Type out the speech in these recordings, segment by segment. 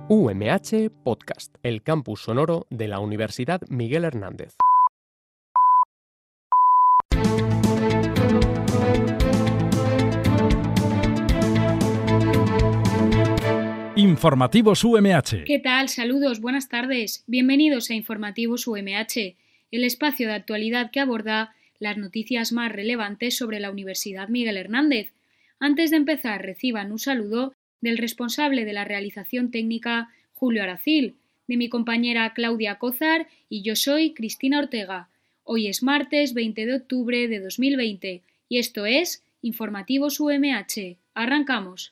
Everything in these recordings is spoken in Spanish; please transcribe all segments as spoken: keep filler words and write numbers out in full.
U M H Podcast, el campus sonoro de la Universidad Miguel Hernández. Informativos U M H. ¿Qué tal? Saludos, buenas tardes. Bienvenidos a Informativos U M H, el espacio de actualidad que aborda las noticias más relevantes sobre la Universidad Miguel Hernández. Antes de empezar, reciban un saludo del responsable de la realización técnica, Julio Aracil, de mi compañera Claudia Cózar y yo soy Cristina Ortega. Hoy es martes veinte de octubre de dos mil veinte y esto es Informativos U M H. Arrancamos.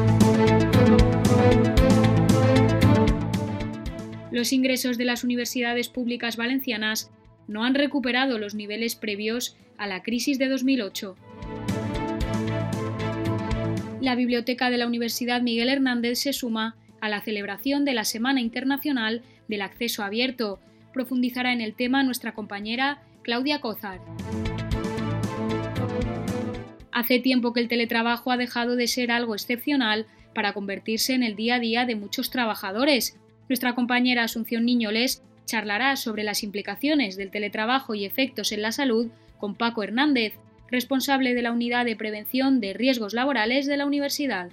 Los ingresos de las universidades públicas valencianas no han recuperado los niveles previos a la crisis de dos mil ocho. La Biblioteca de la Universidad Miguel Hernández se suma a la celebración de la Semana Internacional del Acceso Abierto. Profundizará en el tema nuestra compañera Claudia Cózar. Hace tiempo que el teletrabajo ha dejado de ser algo excepcional para convertirse en el día a día de muchos trabajadores. Nuestra compañera Asunción Niñoles charlará sobre las implicaciones del teletrabajo y efectos en la salud con Paco Hernández, responsable de la Unidad de Prevención de Riesgos Laborales de la Universidad.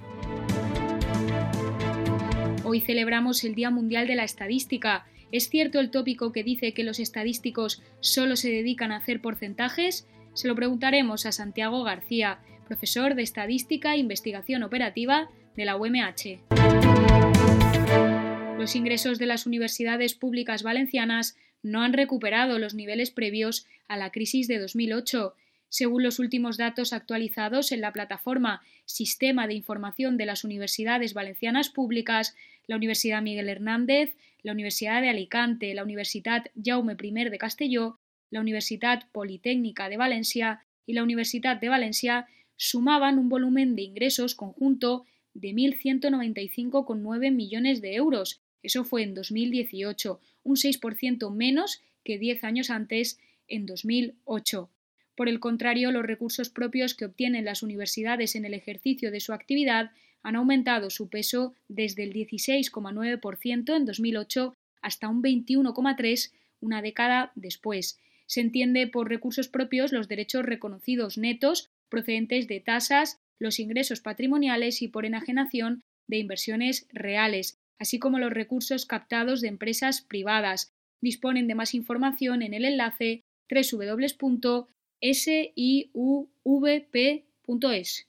Hoy celebramos el Día Mundial de la Estadística. ¿Es cierto el tópico que dice que los estadísticos solo se dedican a hacer porcentajes? Se lo preguntaremos a Santiago García, profesor de Estadística e Investigación Operativa de la U M H. Los ingresos de las universidades públicas valencianas no han recuperado los niveles previos a la crisis de dos mil ocho. Según los últimos datos actualizados en la plataforma Sistema de Información de las Universidades Valencianas Públicas, la Universidad Miguel Hernández, la Universidad de Alicante, la Universitat Jaume I de Castelló, la Universitat Politécnica de Valencia y la Universitat de Valencia sumaban un volumen de ingresos conjunto de mil ciento noventa y cinco coma nueve millones de euros. Eso fue en dos mil dieciocho, un seis por ciento menos que diez años antes, en dos mil ocho. Por el contrario, los recursos propios que obtienen las universidades en el ejercicio de su actividad han aumentado su peso desde el dieciséis coma nueve por ciento en dos mil ocho hasta un veintiuno coma tres por ciento una década después. Se entiende por recursos propios los derechos reconocidos netos procedentes de tasas, los ingresos patrimoniales y por enajenación de inversiones reales, así como los recursos captados de empresas privadas. Disponen de más información en el enlace doble u doble u doble u punto s i u v p punto es.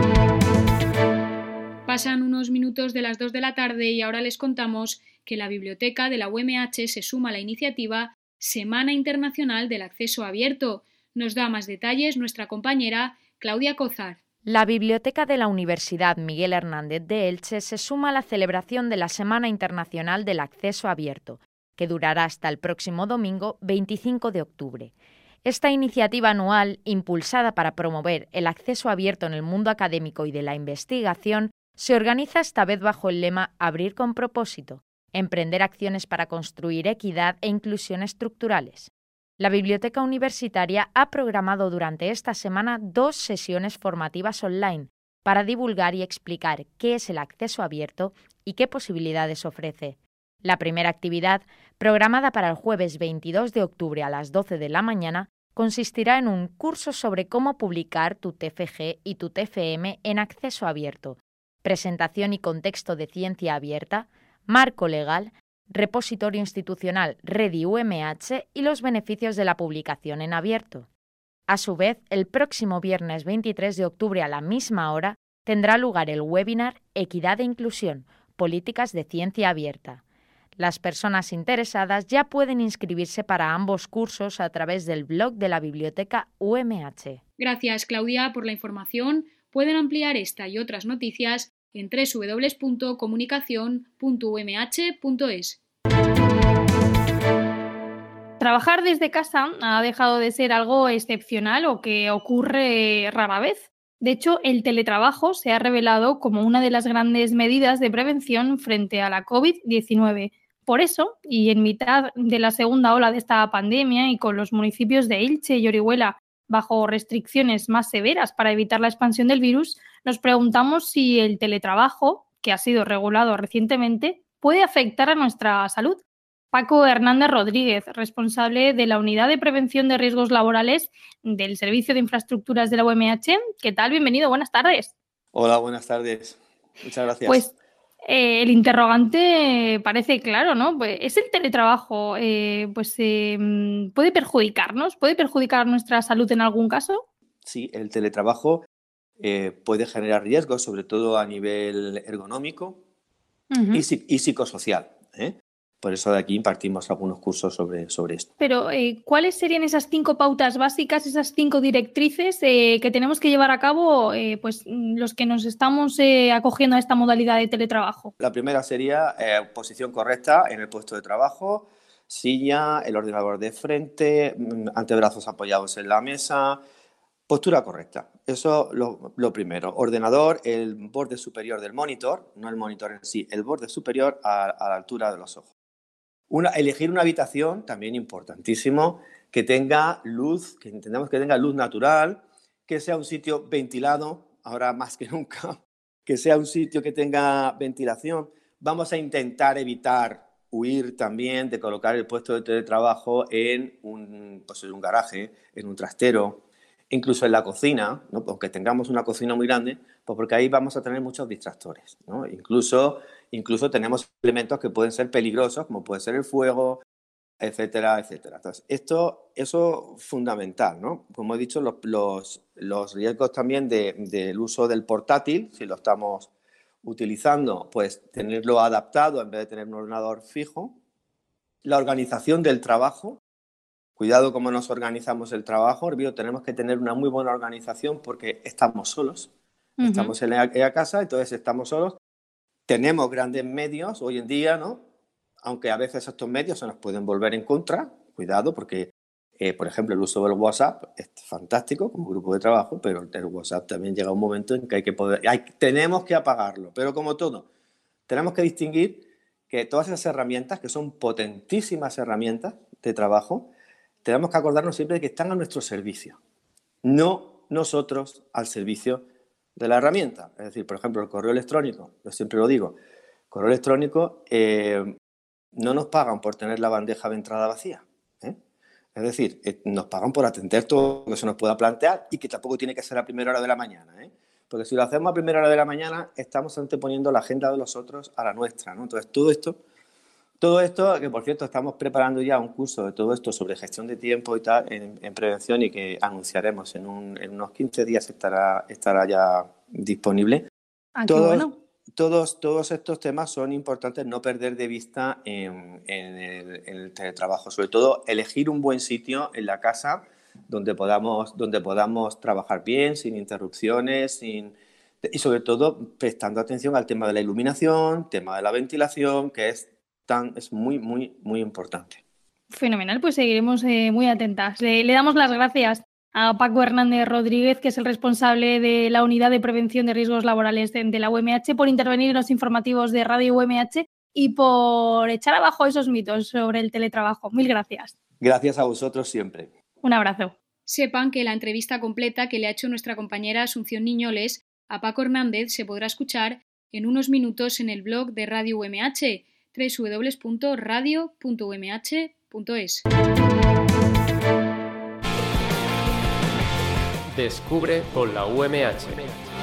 Pasan unos minutos de las dos de la tarde y ahora les contamos que la Biblioteca de la U M H se suma a la iniciativa Semana Internacional del Acceso Abierto. Nos da más detalles nuestra compañera Claudia Cózar. La Biblioteca de la Universidad Miguel Hernández de Elche se suma a la celebración de la Semana Internacional del Acceso Abierto, que durará hasta el próximo domingo veinticinco de octubre. Esta iniciativa anual, impulsada para promover el acceso abierto en el mundo académico y de la investigación, se organiza esta vez bajo el lema Abrir con propósito, emprender acciones para construir equidad e inclusión estructurales. La Biblioteca Universitaria ha programado durante esta semana dos sesiones formativas online para divulgar y explicar qué es el acceso abierto y qué posibilidades ofrece. La primera actividad, programada para el jueves veintidós de octubre a las doce de la mañana, consistirá en un curso sobre cómo publicar tu T F G y tu T F M en acceso abierto, presentación y contexto de ciencia abierta, marco legal, repositorio institucional Redi U M H y los beneficios de la publicación en abierto. A su vez, el próximo viernes veintitrés de octubre a la misma hora tendrá lugar el webinar Equidad e Inclusión, Políticas de Ciencia Abierta. Las personas interesadas ya pueden inscribirse para ambos cursos a través del blog de la Biblioteca U M H. Gracias, Claudia, por la información. Pueden ampliar esta y otras noticias en doble u doble u doble u punto comunicación punto u m h punto es. Trabajar desde casa ha dejado de ser algo excepcional o que ocurre rara vez. De hecho, el teletrabajo se ha revelado como una de las grandes medidas de prevención frente a la covid diecinueve. Por eso, y en mitad de la segunda ola de esta pandemia y con los municipios de Elche y Orihuela bajo restricciones más severas para evitar la expansión del virus, nos preguntamos si el teletrabajo, que ha sido regulado recientemente, puede afectar a nuestra salud. Paco Hernández Rodríguez, responsable de la Unidad de Prevención de Riesgos Laborales del Servicio de Infraestructuras de la U M H. ¿Qué tal? Bienvenido, buenas tardes. Hola, buenas tardes. Muchas gracias. Pues eh, el interrogante parece claro, ¿no? Pues, ¿es el teletrabajo, eh, pues, eh, puede perjudicarnos? ¿Puede perjudicar nuestra salud en algún caso? Sí, el teletrabajo eh, puede generar riesgos, sobre todo a nivel ergonómico uh-huh. y, y psicosocial, ¿eh? Por eso de aquí impartimos algunos cursos sobre, sobre esto. Pero, eh, ¿cuáles serían esas cinco pautas básicas, esas cinco directrices eh, que tenemos que llevar a cabo eh, pues, los que nos estamos eh, acogiendo a esta modalidad de teletrabajo? La primera sería eh, posición correcta en el puesto de trabajo, silla, el ordenador de frente, antebrazos apoyados en la mesa, postura correcta. Eso lo, lo primero. Ordenador, el borde superior del monitor, no el monitor en sí, el borde superior a, a la altura de los ojos. Una, elegir una habitación, también importantísimo, que tenga luz, que entendamos que tenga luz natural, que sea un sitio ventilado, ahora más que nunca, que sea un sitio que tenga ventilación. Vamos a intentar evitar, huir también de colocar el puesto de teletrabajo en un, pues en un garaje, en un trastero, incluso en la cocina, ¿no? Aunque tengamos una cocina muy grande, pues porque ahí vamos a tener muchos distractores, ¿no? Incluso, incluso tenemos elementos que pueden ser peligrosos, como puede ser el fuego, etcétera, etcétera. Entonces, esto, eso es fundamental, ¿no? Como he dicho, los, los, los riesgos también de, del uso del portátil, si lo estamos utilizando, pues tenerlo adaptado en vez de tener un ordenador fijo. La organización del trabajo. Cuidado cómo nos organizamos el trabajo, tenemos que tener una muy buena organización porque estamos solos, uh-huh. estamos en la, en la casa, entonces estamos solos, tenemos grandes medios hoy en día, ¿no? Aunque a veces estos medios se nos pueden volver en contra, cuidado porque, eh, por ejemplo, el uso del WhatsApp es fantástico como grupo de trabajo, pero el WhatsApp también llega un momento en que hay que poder, hay, tenemos que apagarlo, pero como todo, tenemos que distinguir que todas esas herramientas, que son potentísimas herramientas de trabajo, tenemos que acordarnos siempre de que están a nuestro servicio, no nosotros al servicio de la herramienta. Es decir, por ejemplo, el correo electrónico, yo siempre lo digo, correo electrónico eh, no nos pagan por tener la bandeja de entrada vacía, ¿eh? Es decir, eh, nos pagan por atender todo lo que se nos pueda plantear y que tampoco tiene que ser a primera hora de la mañana, ¿eh? Porque si lo hacemos a primera hora de la mañana, estamos anteponiendo la agenda de los otros a la nuestra, ¿no? Entonces, todo esto... Todo esto, que por cierto estamos preparando ya un curso de todo esto sobre gestión de tiempo y tal en, en prevención y que anunciaremos en, un, en unos quince días estará, estará ya disponible. Ah, todos, qué bueno. todos, todos estos temas son importantes no perder de vista en, en, el, en el teletrabajo. Sobre todo elegir un buen sitio en la casa donde podamos, donde podamos trabajar bien, sin interrupciones, sin, y sobre todo prestando atención al tema de la iluminación, tema de la ventilación, que es Tan, es muy, muy, muy importante. Fenomenal, pues seguiremos eh, muy atentas. Le, le damos las gracias a Paco Hernández Rodríguez, que es el responsable de la Unidad de Prevención de Riesgos Laborales de, de la U M H, por intervenir en los informativos de Radio U M H y por echar abajo esos mitos sobre el teletrabajo. Mil gracias. Gracias a vosotros siempre. Un abrazo. Sepan que la entrevista completa que le ha hecho nuestra compañera Asunción Niñoles a Paco Hernández se podrá escuchar en unos minutos en el blog de Radio U M H, doble u doble u doble u punto radio punto u m h punto es. Descubre con la U M H.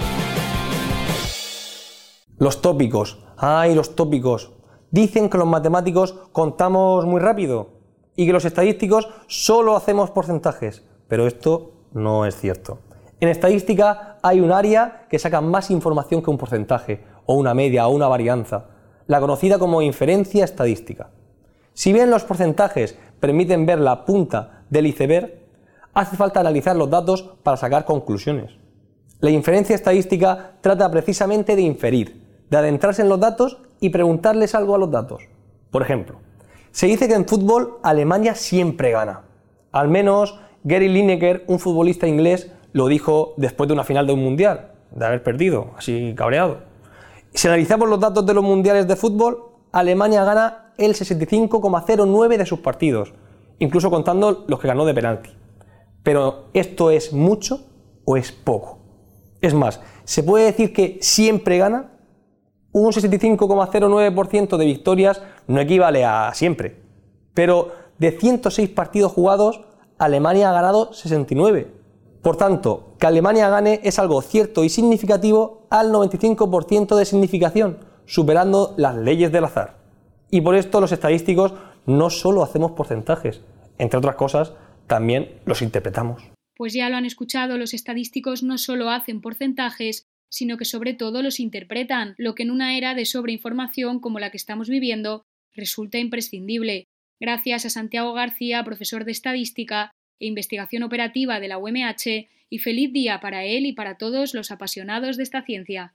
Los tópicos. ¡Ay, los tópicos! Dicen que los matemáticos contamos muy rápido y que los estadísticos solo hacemos porcentajes, pero esto no es cierto. En estadística hay un área que saca más información que un porcentaje, o una media, o una varianza, la conocida como inferencia estadística. Si bien los porcentajes permiten ver la punta del iceberg, hace falta analizar los datos para sacar conclusiones. La inferencia estadística trata precisamente de inferir, de adentrarse en los datos y preguntarles algo a los datos. Por ejemplo, se dice que en fútbol Alemania siempre gana. Al menos Gary Lineker, un futbolista inglés, lo dijo después de una final de un mundial, de haber perdido, así cabreado. Si analizamos los datos de los mundiales de fútbol, Alemania gana el sesenta y cinco coma cero nueve de sus partidos, incluso contando los que ganó de penalti. Pero ¿esto es mucho o es poco? Es más, ¿se puede decir que siempre gana? Un sesenta y cinco coma cero nueve por ciento de victorias no equivale a siempre, pero de ciento seis partidos jugados, Alemania ha ganado sesenta y nueve. Por tanto, que Alemania gane es algo cierto y significativo al noventa y cinco por ciento de significación, superando las leyes del azar. Y por esto los estadísticos no solo hacemos porcentajes, entre otras cosas, también los interpretamos. Pues ya lo han escuchado, los estadísticos no solo hacen porcentajes, sino que sobre todo los interpretan, lo que en una era de sobreinformación como la que estamos viviendo resulta imprescindible. Gracias a Santiago García, profesor de Estadística e Investigación Operativa de la U M H, y feliz día para él y para todos los apasionados de esta ciencia.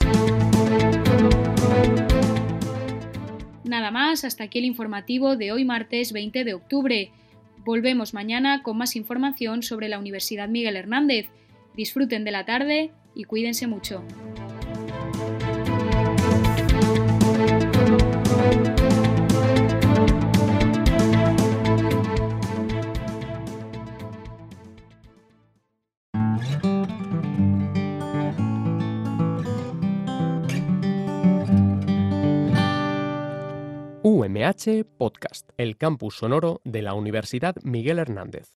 Nada más, hasta aquí el informativo de hoy martes veinte de octubre. Volvemos mañana con más información sobre la Universidad Miguel Hernández. Disfruten de la tarde y cuídense mucho. U M H Podcast, el campus sonoro de la Universidad Miguel Hernández.